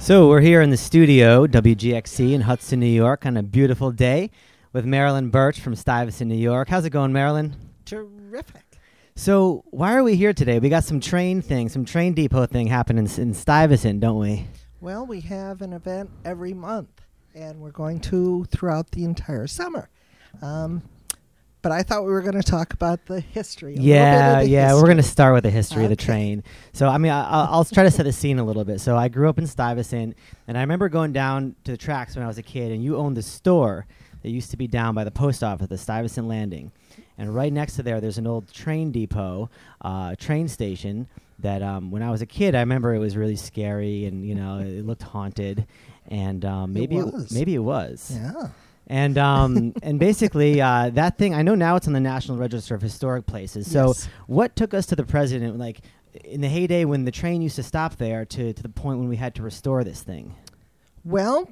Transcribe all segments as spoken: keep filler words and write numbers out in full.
So we're here in the studio, W G X C in Hudson, New York, on a beautiful day with Marilyn Birch from Stuyvesant, New York. How's it going, Marilyn? Terrific. So why are we here today? We got some train thing, some train depot thing happening in, in Stuyvesant, don't we? Well, we have an event every month, and we're going to throughout the entire summer. Um, but I thought we were going to talk about the history. A Yeah, the yeah, history. we're going to start with the history Okay. of the train. So, I mean, I, I'll, I'll try to set the scene a little bit. So I grew up in Stuyvesant, and I remember going down to the tracks when I was a kid, and you owned the store that used to be down by the post office, the Stuyvesant Landing. And right next to there, there's an old train depot, uh, train station that um, when I was a kid, I remember it was really scary and, you know, it looked haunted. And um, maybe It was. maybe it was. Yeah. And um, and basically, uh, that thing, I know now it's on the National Register of Historic Places. So Yes. what took us to the president, like, in the heyday when the train used to stop there to, to the point when we had to restore this thing? Well,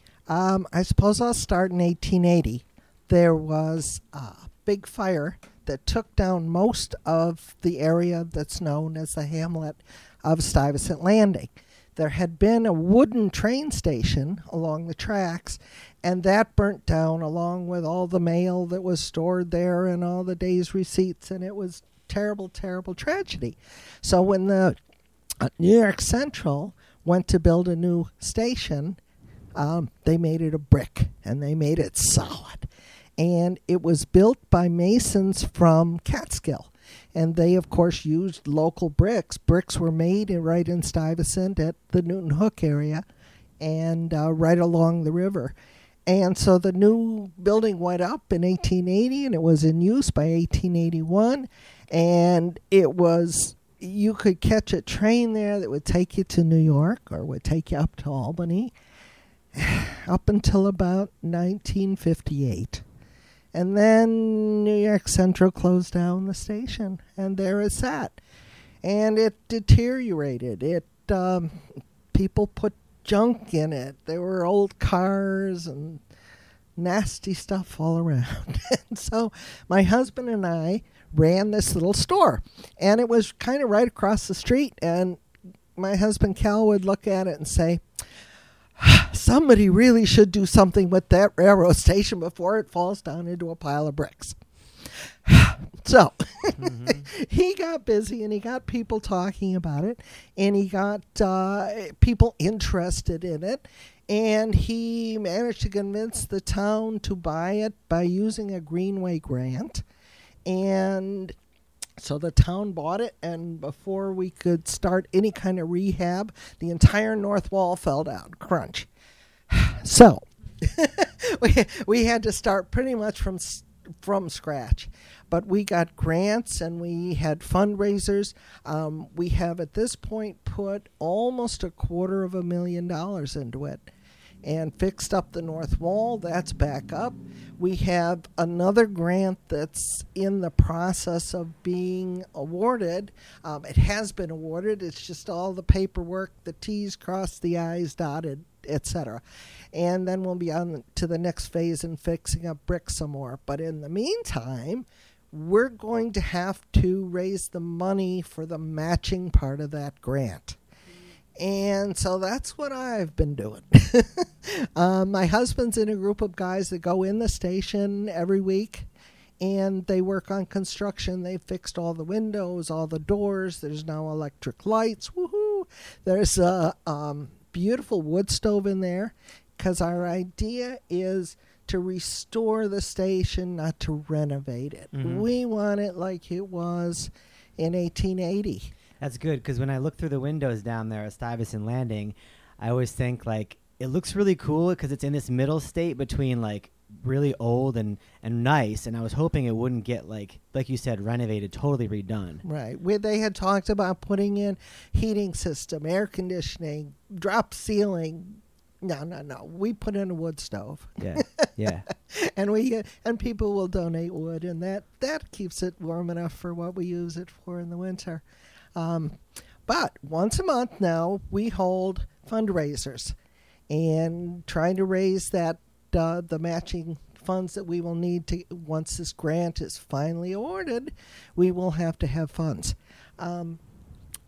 um, I suppose I'll start in eighteen eighty. There was a big fire that took down most of the area that's known as the hamlet of Stuyvesant Landing. There had been a wooden train station along the tracks, and that burnt down along with all the mail that was stored there and all the day's receipts, and it was terrible, terrible tragedy. So when the uh, New York Central went to build a new station, um, they made it a brick, and they made it solid. And it was built by masons from Catskill. And they, of course, used local bricks. Bricks were made in, right in Stuyvesant at the Newton Hook area and uh, right along the river. And so the new building went up in eighteen eighty, and it was in use by eighteen eighty-one. And it was, you could catch a train there that would take you to New York or would take you up to Albany up until about nineteen fifty-eight. And then New York Central closed down the station, and there it sat. And it deteriorated. It um, people put junk in it. There were old cars and nasty stuff all around. And so my husband and I ran this little store, and it was kind of right across the street. And my husband Cal would look at it and say, somebody really should do something with that railroad station before it falls down into a pile of bricks. So mm-hmm. He got busy, and he got people talking about it, and he got uh, people interested in it, and he managed to convince the town to buy it by using a Greenway grant. And so the town bought it, and before we could start any kind of rehab, the entire north wall fell down. Crunch. So we we had to start pretty much from from scratch. But we got grants, and we had fundraisers. Um, we have at this point put almost a quarter of a million dollars into it, and fixed up the north wall. That's back up. We have another grant that's in the process of being awarded. Um, it has been awarded. It's just all the paperwork, the T's crossed, the I's dotted, et cetera. And then we'll be on to the next phase in fixing up bricks some more. But in the meantime, we're going to have to raise the money for the matching part of that grant. And so that's what I've been doing. um, my husband's in a group of guys that go in the station every week, and they work on construction. They fixed all the windows, all the doors. There's now electric lights. Woohoo! There's a um, beautiful wood stove in there, because our idea is to restore the station, not to renovate it. Mm-hmm. We want it like it was in eighteen eighty. That's good, because when I look through the windows down there at Stuyvesant Landing, I always think, like, it looks really cool because it's in this middle state between, like, really old and, and nice, and I was hoping it wouldn't get, like, like you said, renovated, totally redone. Right. Where they had talked about putting in heating system, air conditioning, drop ceiling. No, no, no. We put in a wood stove. Yeah, yeah. and we uh, and people will donate wood, and that, that keeps it warm enough for what we use it for in the winter. Um, but once a month now, we hold fundraisers and trying to raise that uh, the matching funds that we will need to, once this grant is finally awarded, we will have to have funds. Um,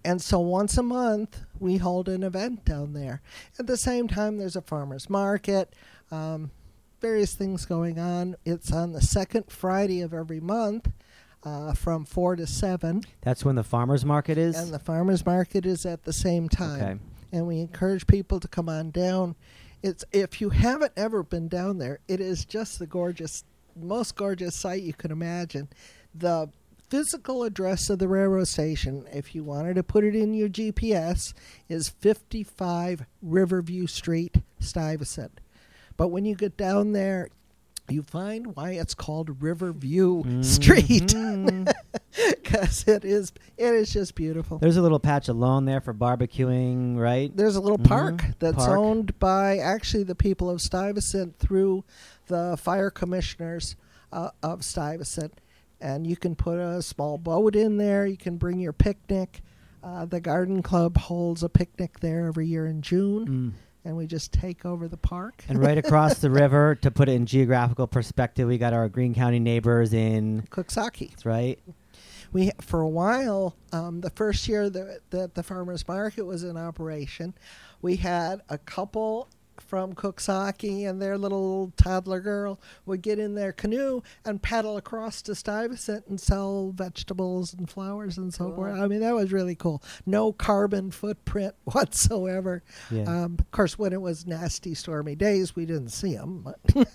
and so once a month, we hold an event down there. At the same time, there's a farmer's market, um, various things going on. It's on the second Friday of every month uh, from four to seven. That's when the farmer's market is? And the farmer's market is at the same time. Okay. And we encourage people to come on down. It's if you haven't ever been down there, it is just the gorgeous, most gorgeous sight you can imagine. The physical address of the railroad station, if you wanted to put it in your G P S, is fifty-five Riverview Street, Stuyvesant. But when you get down there, you find why it's called Riverview mm-hmm. Street, because it is it is just beautiful. There's a little patch of lawn there for barbecuing, right? There's a little mm-hmm. park that's park. owned by actually the people of Stuyvesant through the fire commissioners uh, of Stuyvesant. And you can put a small boat in there. You can bring your picnic. Uh, the garden club holds a picnic there every year in June. Mm. And we just take over the park. And right across the river, to put it in geographical perspective, we got our Greene County neighbors in Coxsackie. That's right. We for a while, um, the first year that, that the farmers market was in operation, we had a couple from Coxsackie and their little toddler girl would get in their canoe and paddle across to Stuyvesant and sell vegetables and flowers and so Cool. forth. I mean, that was really cool. No carbon footprint whatsoever. Yeah. Um, of course, when it was nasty, stormy days, we didn't see them. But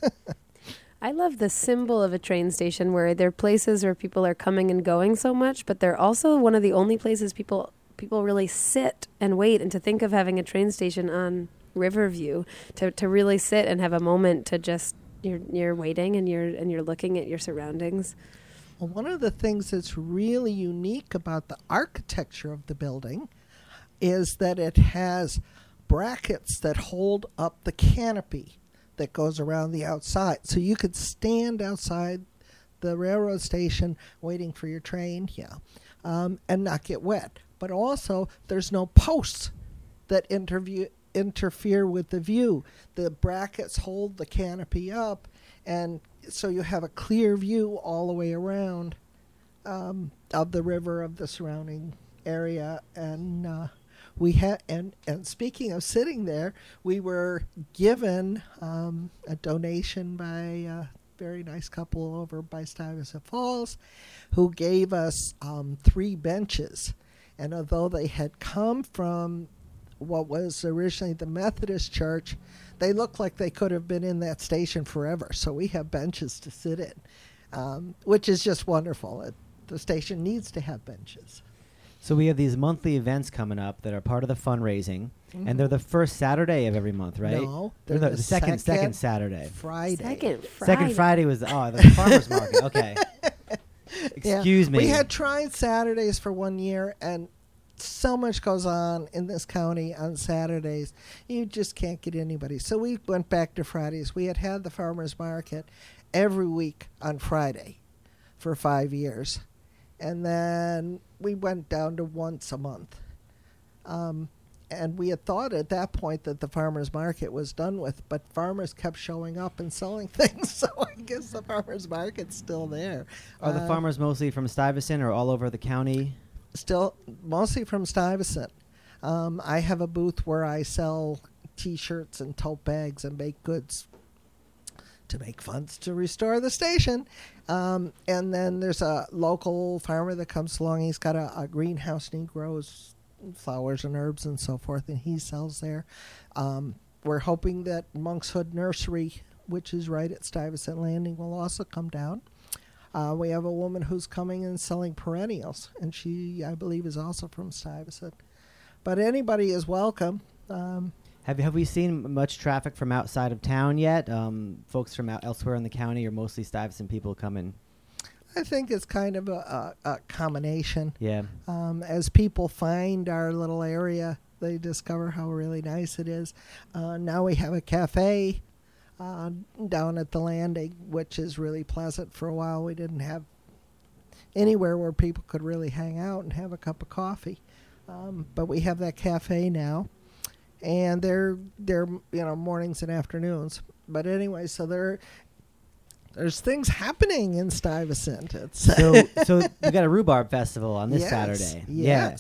I love the symbol of a train station where they're places where people are coming and going so much, but they're also one of the only places people people really sit and wait. And to think of having a train station on Riverview, to to really sit and have a moment to just you're you're waiting and you're and you're looking at your surroundings. well, one of the things that's really unique about the architecture of the building is that it has brackets that hold up the canopy that goes around the outside. So you could stand outside the railroad station waiting for your train, yeah, um, and not get wet. But also, there's no posts that interview interfere with the view. The brackets hold the canopy up, and so you have a clear view all the way around um, of the river, of the surrounding area. And uh, we had, and and speaking of sitting there, we were given um, a donation by a very nice couple over by Stuyvesant Falls, who gave us um, three benches. And although they had come from what was originally the Methodist Church, they looked like they could have been in that station forever. So we have benches to sit in, um, which is just wonderful. It, the station needs to have benches. So we have these monthly events coming up that are part of the fundraising, mm-hmm. and they're the first Saturday of every month, right? No, they're, they're the, the the second, second second Saturday. Friday. Second Friday. Second Friday was the, oh the farmers market. Okay, excuse yeah. me. We had tried Saturdays for one year, and so much goes on in this county on Saturdays. You just can't get anybody. So we went back to Fridays. We had had the farmers market every week on Friday for five years. And then we went down to once a month. Um, and we had thought at that point that the farmers market was done with, but farmers kept showing up and selling things. So I guess the farmers market's still there. Are the Uh, farmers mostly from Stuyvesant or all over the county? Still mostly from Stuyvesant. Um, I have a booth where I sell T-shirts and tote bags and baked goods to make funds to restore the station. Um, and then there's a local farmer that comes along. He's got a, a greenhouse and he grows flowers and herbs and so forth, and he sells there. Um, we're hoping that Monk's Hood Nursery, which is right at Stuyvesant Landing, will also come down. Uh, we have a woman who's coming and selling perennials, and she, I believe, is also from Stuyvesant. But anybody is welcome. Um, Have have we seen much traffic from outside of town yet? Um, folks from out elsewhere in the county, or mostly Stuyvesant people coming? I think it's kind of a, a, a combination. Yeah. Um, as people find our little area, they discover how really nice it is. Uh, now we have a cafe Uh, down at the landing, which is really pleasant. For a while we didn't have anywhere where people could really hang out and have a cup of coffee, um, but we have that cafe now, and they're they're you know mornings and afternoons. But anyway, so there there's things happening in Stuyvesant. It's So so we got a rhubarb festival on this yes, Saturday. Yes. Yeah.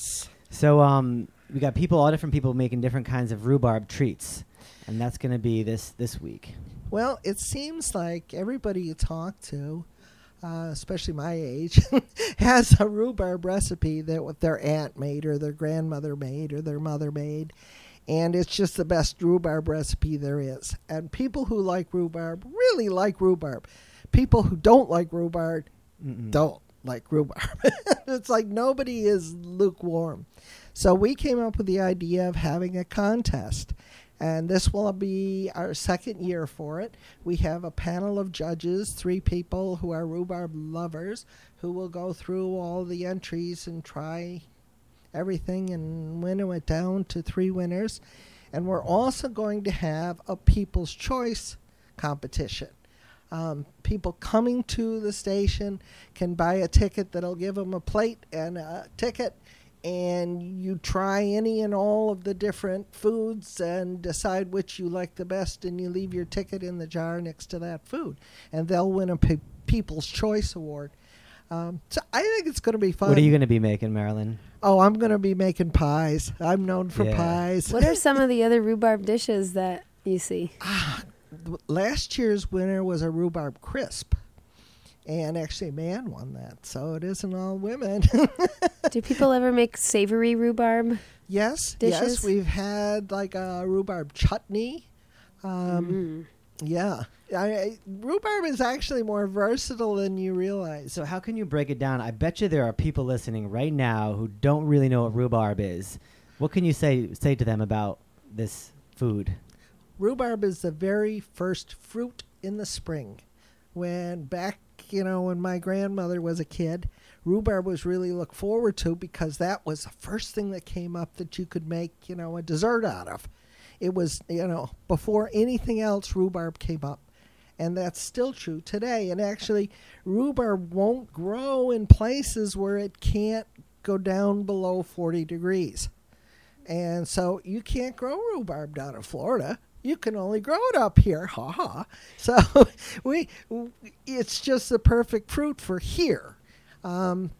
So um, we got people, all different people making different kinds of rhubarb treats, and that's going to be this this week. Well, it seems like everybody you talk to, uh, especially my age, has a rhubarb recipe that what their aunt made or their grandmother made or their mother made. And it's just the best rhubarb recipe there is. And people who like rhubarb really like rhubarb. People who don't like rhubarb Mm-mm. don't like rhubarb. It's like nobody is lukewarm. So we came up with the idea of having a contest. And this will be our second year for it. We have a panel of judges, three people who are rhubarb lovers, who will go through all the entries and try everything and winnow it down to three winners. And we're also going to have a People's Choice competition. Um, people coming to the station can buy a ticket that'll give them a plate and a ticket, and you try any and all of the different foods and decide which you like the best, and you leave your ticket in the jar next to that food, and they'll win a Pe- People's Choice Award. Um, so I think it's going to be fun. What are you going to be making, Marilyn? Oh, I'm going to be making pies. I'm known for Yeah. pies. What are some of the other rhubarb dishes that you see? Ah, last year's winner was a rhubarb crisp. And actually, a man won that, so it isn't all women. Do people ever make savory rhubarb? yes, Dishes? yes, we've had like a rhubarb chutney. Um, Mm. Yeah, I, I, rhubarb is actually more versatile than you realize. So how can you break it down? I bet you there are people listening right now who don't really know what rhubarb is. What can you say say to them about this food? Rhubarb is the very first fruit in the spring. When back, you know, when my grandmother was a kid, rhubarb was really looked forward to because that was the first thing that came up that you could make, you know, a dessert out of. It was, you know, before anything else, rhubarb came up. And that's still true today. And actually, rhubarb won't grow in places where it can't go down below forty degrees. And so you can't grow rhubarb down in Florida. You can only grow it up here. Ha ha. So we, it's just the perfect fruit for here. Um,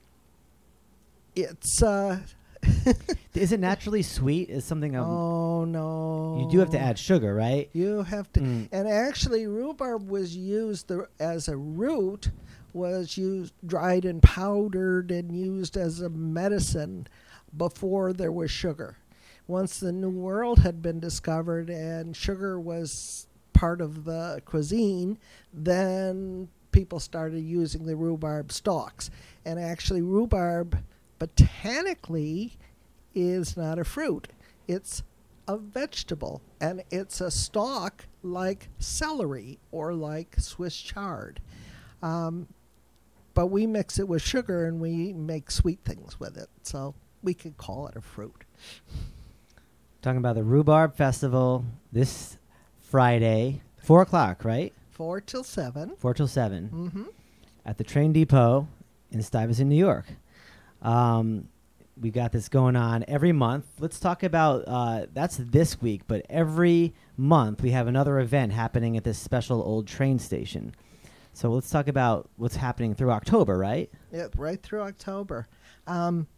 it's... Uh, Is it naturally sweet? Is something um, oh no! you do have to add sugar, right? You have to, Mm. and actually, rhubarb was used the, as a root, was used dried and powdered and used as a medicine before there was sugar. Once the New World had been discovered and sugar was part of the cuisine, then people started using the rhubarb stalks. And actually, rhubarb botanically is not a fruit. It's a vegetable, and it's a stalk like celery or like Swiss chard. Um, but we mix it with sugar and we make sweet things with it, so we could call it a fruit. Talking about the Rhubarb Festival this Friday, four o'clock, right? Four till seven. Four till seven Mm-hmm. at the Train Depot in Stuyvesant, New York. Um, we got this going on every month. Let's talk about uh, that's this week, but every month we have another event happening at this special old train station. So let's talk about what's happening through October, right? Yeah, right through October. Um,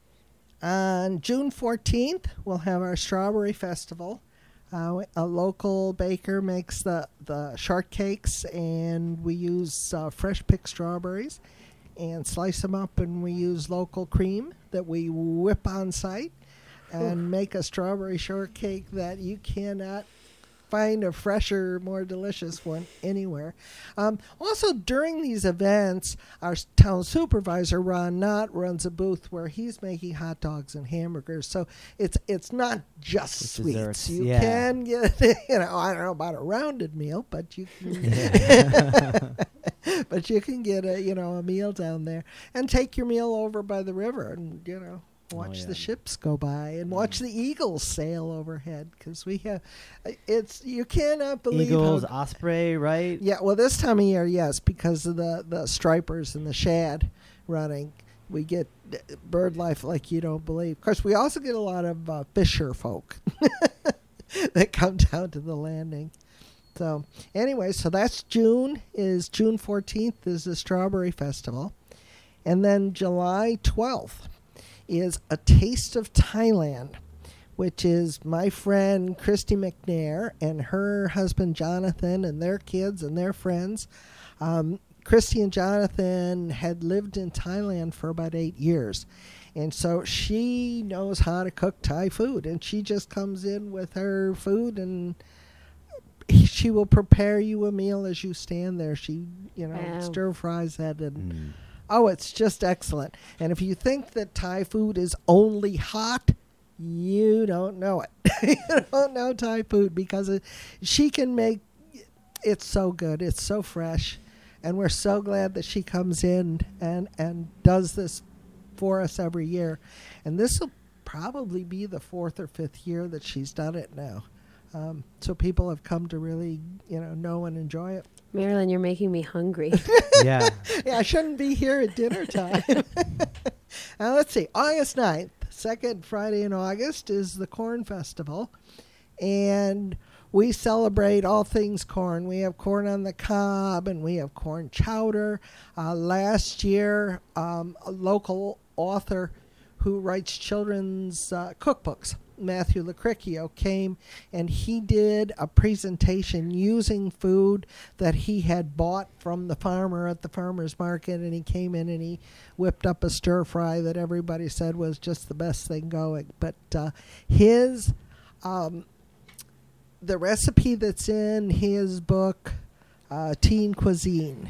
on June fourteenth, we'll have our Strawberry Festival. Uh, a local baker makes the, the shortcakes, and we use uh, fresh picked strawberries and slice them up, and we use local cream that we whip on site and make a strawberry shortcake that you cannot find a fresher, more delicious one anywhere. Um, also, during these events, our s- town supervisor, Ron Knott, runs a booth where he's making hot dogs and hamburgers. So it's it's not just With sweets. desserts, You yeah. can get, you know, I don't know about a rounded meal, but you can, but you can get a, you know, a meal down there and take your meal over by the river and, you know, watch Oh, yeah. the ships go by and watch the eagles sail overhead, because we have, it's, you cannot believe Eagles, how, osprey, right? yeah, well, this time of year, yes, because of the, the stripers and the shad running, we get bird life like you don't believe. Of course, we also get a lot of uh, fisher folk that come down to the landing. So anyway, so that's June, is June fourteenth is the Strawberry Festival. And then July twelfth is A Taste of Thailand, which is my friend Christy McNair and her husband Jonathan and their kids and their friends. Um, Christy and Jonathan had lived in Thailand for about eight years. And so she knows how to cook Thai food. And she just comes in with her food and she will prepare you a meal as you stand there. She, you know, Wow. stir fries it. And Mm. oh, it's just excellent. And if you think that Thai food is only hot, you don't know it. You don't know Thai food because it, she can make it's so good. It's so fresh. And we're so glad that she comes in and, and does this for us every year. And this will probably be the fourth or fifth year that she's done it now. Um, so people have come to really, you know, know and enjoy it. Marilyn, you're making me hungry. Yeah. Yeah, I shouldn't be here at dinner time. Now, let's see. August ninth, second Friday in August, is the Corn Festival. And we celebrate all things corn. We have corn on the cob, and we have corn chowder. Uh, last year, um, a local author who writes children's uh, cookbooks, Matthew Lacricchio, came and he did a presentation using food that he had bought from the farmer at the farmer's market, and he came in and he whipped up a stir fry that everybody said was just the best thing going. But uh, his um, the recipe that's in his book, uh, Teen Cuisine,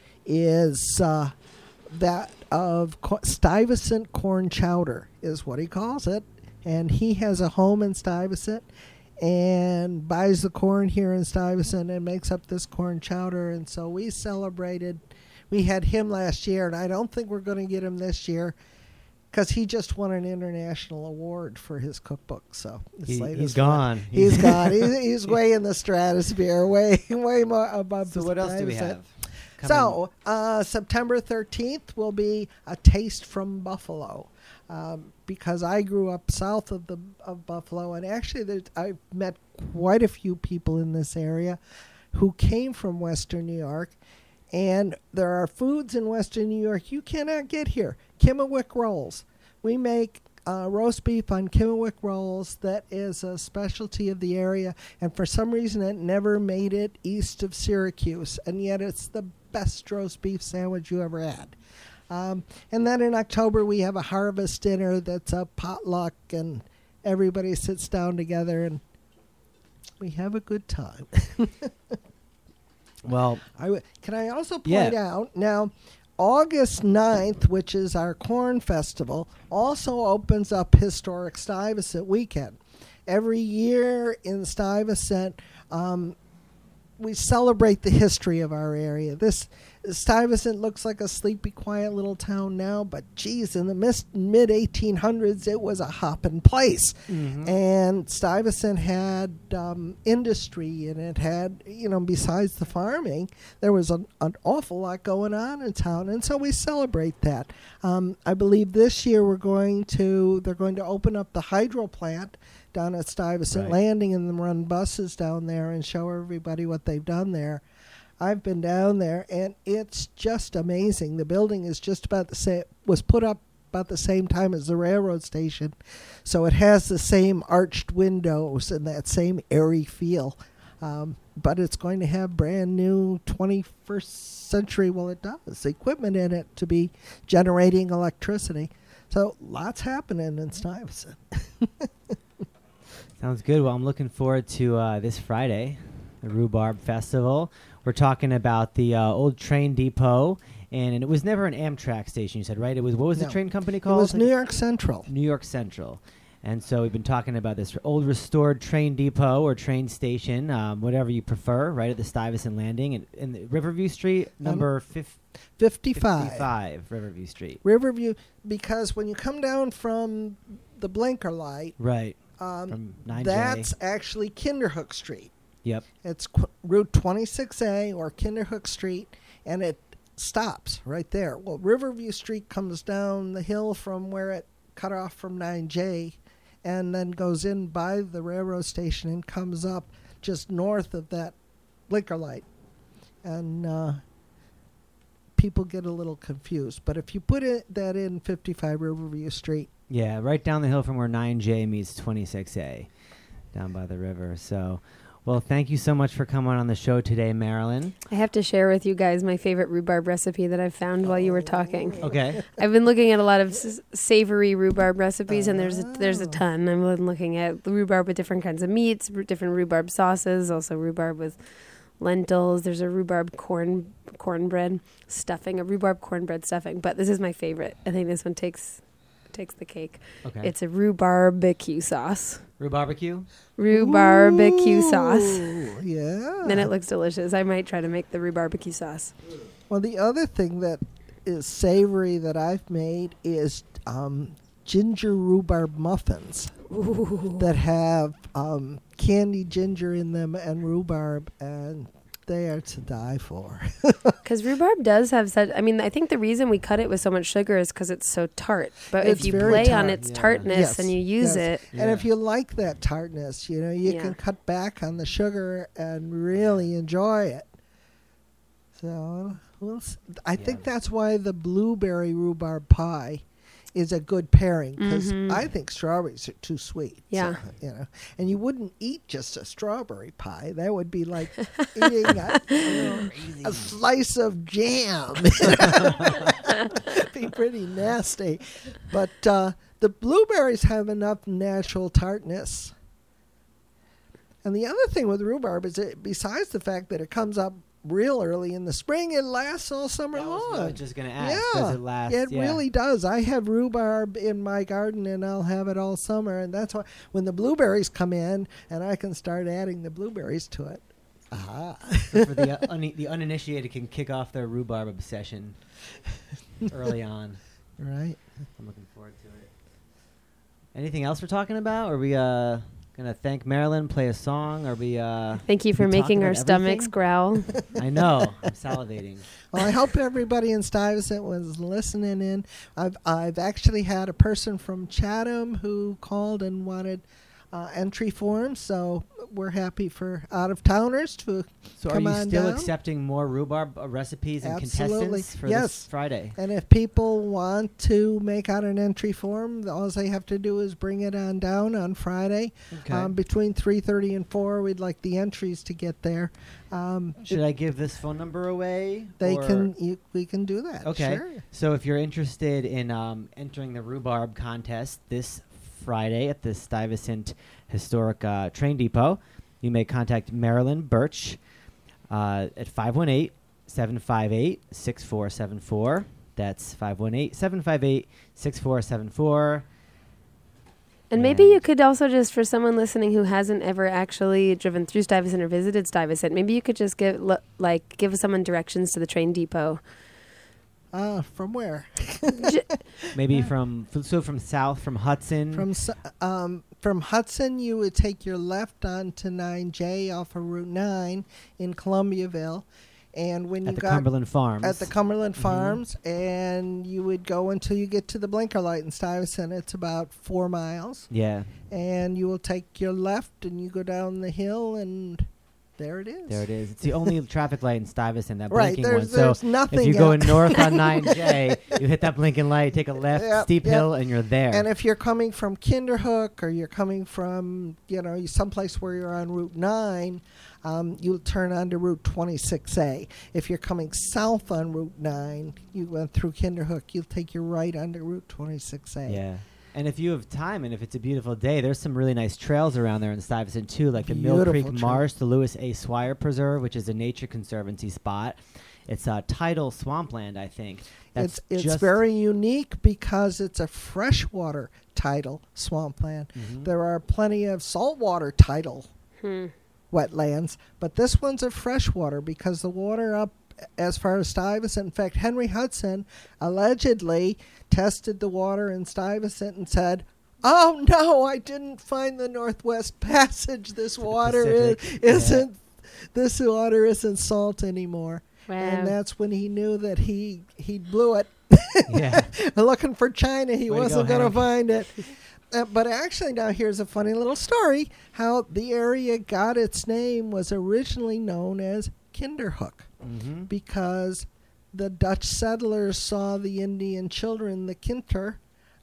is uh, that of co- Stuyvesant corn chowder is what he calls it. And he has a home in Stuyvesant and buys the corn here in Stuyvesant and makes up this corn chowder. And so we celebrated. We had him last year, and I don't think we're going to get him this year because he just won an international award for his cookbook. So this He, latest he's one- gone. He's gone. He's, he's way in the stratosphere, way way more above. So the what else do we Stuyvesant. have? So uh, September thirteenth will be A Taste from Buffalo. Um, because I grew up south of the of Buffalo, and actually there's, I've met quite a few people in this area who came from Western New York, and there are foods in Western New York you cannot get here. Kimmelwick rolls. We make uh, roast beef on Kimmelwick rolls. That is a specialty of the area, and for some reason it never made it east of Syracuse, and yet it's the best roast beef sandwich you ever had. Um, and then in October, we have a harvest dinner that's a potluck, and everybody sits down together, and we have a good time. Well, I w- can I also point Yeah. out, now, August ninth, which is our Corn Festival, also opens up Historic Stuyvesant Weekend. Every year in Stuyvesant, um, we celebrate the history of our area. This Stuyvesant looks like a sleepy, quiet little town now, but geez, in the mid eighteen hundreds, it was a hopping place. Mhm. And Stuyvesant had um, industry, and it had, you know, besides the farming, there was an, an awful lot going on in town, and so we celebrate that. Um, I believe this year we're going to, they're going to open up the hydro plant down at Stuyvesant Right. Landing and then run buses down there and show everybody what they've done there. I've been down there, and it's just amazing. The building is just about the same, was put up about the same time as the railroad station, so it has the same arched windows and that same airy feel. Um, but it's going to have brand new twenty-first century, well, it does, equipment in it to be generating electricity. So lots happening in Stuyvesant. sounds good. Well, I'm looking forward to uh, this Friday, the Rhubarb Festival. We're talking about the uh, old train depot, and, and it was never an Amtrak station, you said, right? It was, what was No. the train company It called? was New York Central. New York Central. And so we've been talking about this old restored train depot or train station, um, whatever you prefer, right at the Stuyvesant Landing in, in the Riverview Street, number fif- fifty-five. fifty-five, Riverview Street. Riverview, because when you come down from the blinker light, Right. um, From nine J. that's actually Kinderhook Street. Yep. It's qu- Route twenty-six A or Kinderhook Street, and it stops right there. Well, Riverview Street comes down the hill from where it cut off from nine J and then goes in by the railroad station and comes up just north of that blinker light. And uh, people get a little confused. But if you put it, that in fifty-five Riverview Street, Yeah, right down the hill from where nine J meets twenty-six A, down by the river. So, well, thank you so much for coming on the show today, Marilyn. I have to share with you guys my favorite rhubarb recipe that I've found while you were talking. Okay. I've been looking at a lot of s- savory rhubarb recipes, and there's a, there's a Oh. ton. I'm been looking at rhubarb with different kinds of meats, r- different rhubarb sauces, also rhubarb with lentils. There's a rhubarb corn cornbread stuffing, a rhubarb cornbread stuffing. But this is my favorite. I think this one takes takes the cake. Okay. It's a rhubarbecue sauce. Rhubarbecue? Rhubarbecue sauce. Ooh, yeah. Then it looks delicious. I might try to make the rhubarbecue sauce. Well, the other thing that is savory that I've made is um, ginger rhubarb muffins Ooh. that have um, candied ginger in them and rhubarb, and they are to die for. Because rhubarb does have such, I mean, I think the reason we cut it with so much sugar is because it's so tart. But It's if you very play on tart. its Yeah. tartness Yes, and you use yes. it, And if Yeah. you like that tartness, you know, you Yeah. can cut back on the sugar and really enjoy it. So, we'll s- I think Yeah. that's why the blueberry rhubarb pie is a good pairing, because Mhm. I think strawberries are too sweet. So, Yeah. you know, and you wouldn't eat just a strawberry pie. That would be like eating a, you know, a slice of jam. Be pretty nasty. But uh, the blueberries have enough natural tartness. And the other thing with rhubarb is that besides the fact that it comes up real early in the spring, it lasts all summer That was what I long. was just going to ask. Yeah, Does it last? it yeah. really does. I have rhubarb in my garden, and I'll have it all summer. And that's why when the blueberries come in, and I can start adding the blueberries to it. Aha. So for the, uh, un- the uninitiated can kick off their rhubarb obsession early on. Right. I'm looking forward to it. Anything else we're talking about? Are we uh, going to thank Marilyn, play a song? Are we... Uh, thank you for we talked making our about stomachs everything? growl. I know. I'm salivating. Well, I hope everybody in Stuyvesant was listening in. I've I've actually had a person from Chatham who called and wanted uh, entry forms, so we're happy for out-of-towners to So come are you on still down. accepting more rhubarb uh, recipes and Absolutely. contestants for Yes. this Friday? And if people want to make out an entry form, all they have to do is bring it on down on Friday. Okay. Um, between three thirty and four, we'd like the entries to get there. Um, Should I give this phone number away? they or- can, you, we can do that. Okay. Sure. So if you're interested in um, entering the rhubarb contest this Friday at the Stuyvesant Historic uh, Train Depot, you may contact Marilyn Birch uh, at five one eight, seven five eight, six four seven four. That's five one eight, seven five eight, six four seven four. And maybe And- you could also just, for someone listening who hasn't ever actually driven through Stuyvesant or visited Stuyvesant, maybe you could just give l- like give someone directions to the train depot. Uh, from where? J- Maybe from f- so from south from Hudson. From S- um, from Hudson, you would take your left onto nine J off of Route nine in Columbiaville, and when you at the got Cumberland Farms. at the Cumberland Mhm. Farms, and you would go until you get to the blinker light in Stuyvesant. It's about four miles, Yeah, and you will take your left, and you go down the hill, and there it is. there it is. It's the only traffic light in Stuyvesant, that Right, blinking there's, one. there's So nothing if you're else. going north on nine J, you hit that blinking light, take a left, Yep, steep yep. hill, and you're there. And if you're coming from Kinderhook, or you're coming from, you know, someplace where you're on Route nine, um, you'll turn onto Route twenty-six A. If you're coming south on Route nine, you went through Kinderhook, you'll take your right onto Route twenty-six A. Yeah. And if you have time and if it's a beautiful day, there's some really nice trails around there in Stuyvesant too, like the Mill Beautiful Creek trail. Marsh, the Lewis A. Swire Preserve, which is a nature conservancy spot. It's a tidal swampland, I think. That's It's it's just very unique because it's a freshwater tidal swampland. Mhm. There are plenty of saltwater tidal hmm. wetlands, but this one's a freshwater because the water up as far as Stuyvesant. In fact, Henry Hudson allegedly tested the water in Stuyvesant and said, "Oh no, I didn't find the Northwest Passage. This water is, Pacific, yeah. isn't this water isn't salt anymore." Wow. And that's when he knew that he he blew it. Yeah. Looking for China, he Way to wasn't go, going to Hank. find it. Uh, but actually, now here's a funny little story. How the area got its name was originally known as Kinderhook Mhm. because the Dutch settlers saw the Indian children, the Kinter,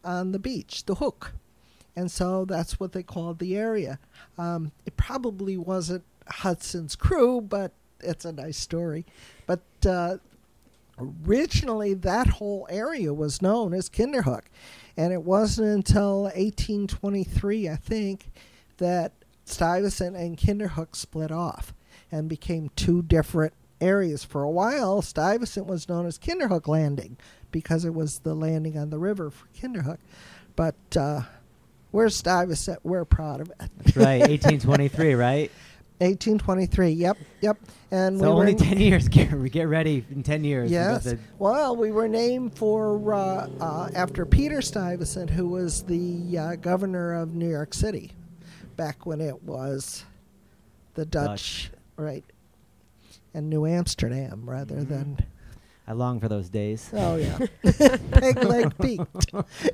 on the beach, the hook. And so that's what they called the area. Um, it probably wasn't Hudson's crew, but it's a nice story. But uh, originally, that whole area was known as Kinderhook. And it wasn't until eighteen twenty-three, I think, that Stuyvesant and Kinderhook split off and became two different areas. For a while, Stuyvesant was known as Kinderhook Landing because it was the landing on the river for Kinderhook. But uh, we're Stuyvesant. We're proud of it. That's right, eighteen twenty-three, right? eighteen twenty-three, yep, yep. And So we only were ten years. Get, get ready in ten years. Yes. The, Well, we were named for uh, uh, after Peter Stuyvesant, who was the uh, governor of New York City back when it was the Dutch, Dutch. right, and New Amsterdam rather Mhm. than. I long for those days. Oh yeah, peg leg peaked.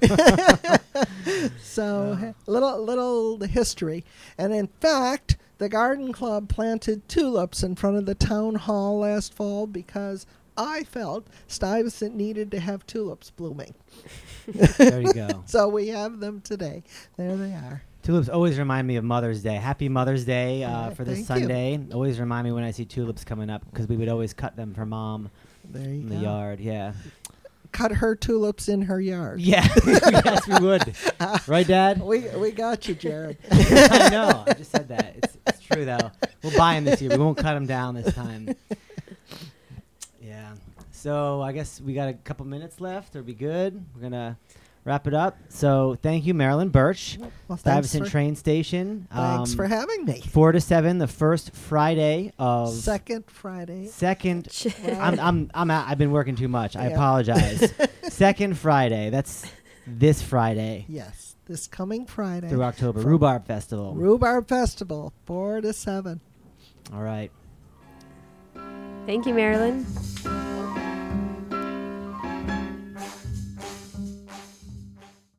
So little little history, and in fact, the Garden Club planted tulips in front of the town hall last fall because I felt Stuyvesant needed to have tulips blooming. There you go. So we have them today. There they are. Tulips always remind me of Mother's Day. Happy Mother's Day uh, Yeah, for this thank you. Sunday. Always remind me when I see tulips coming up because we would always cut them for Mom There you in go. the yard. Yeah. Cut her tulips in her yard. Yeah. Yes, we would. Right, Dad? We we got you, Jared. I know. I just said that. It's, it's true, though. We'll buy them this year. We won't cut them down this time. Yeah. So I guess we got a couple minutes left. Are we good? We're going to wrap it up. So thank you, Marilyn Birch, Well, thanks Stuyvesant for, Train Station. thanks Um, for having me. Four to seven, the first Friday of Second Friday. second. Right. I'm I'm I'm out, I've been working too much. I Yeah. apologize. Second Friday. That's this Friday Yes, this coming Friday. through October. From Rhubarb Festival. Rhubarb Festival, four to seven. All right. Thank you, Marilyn.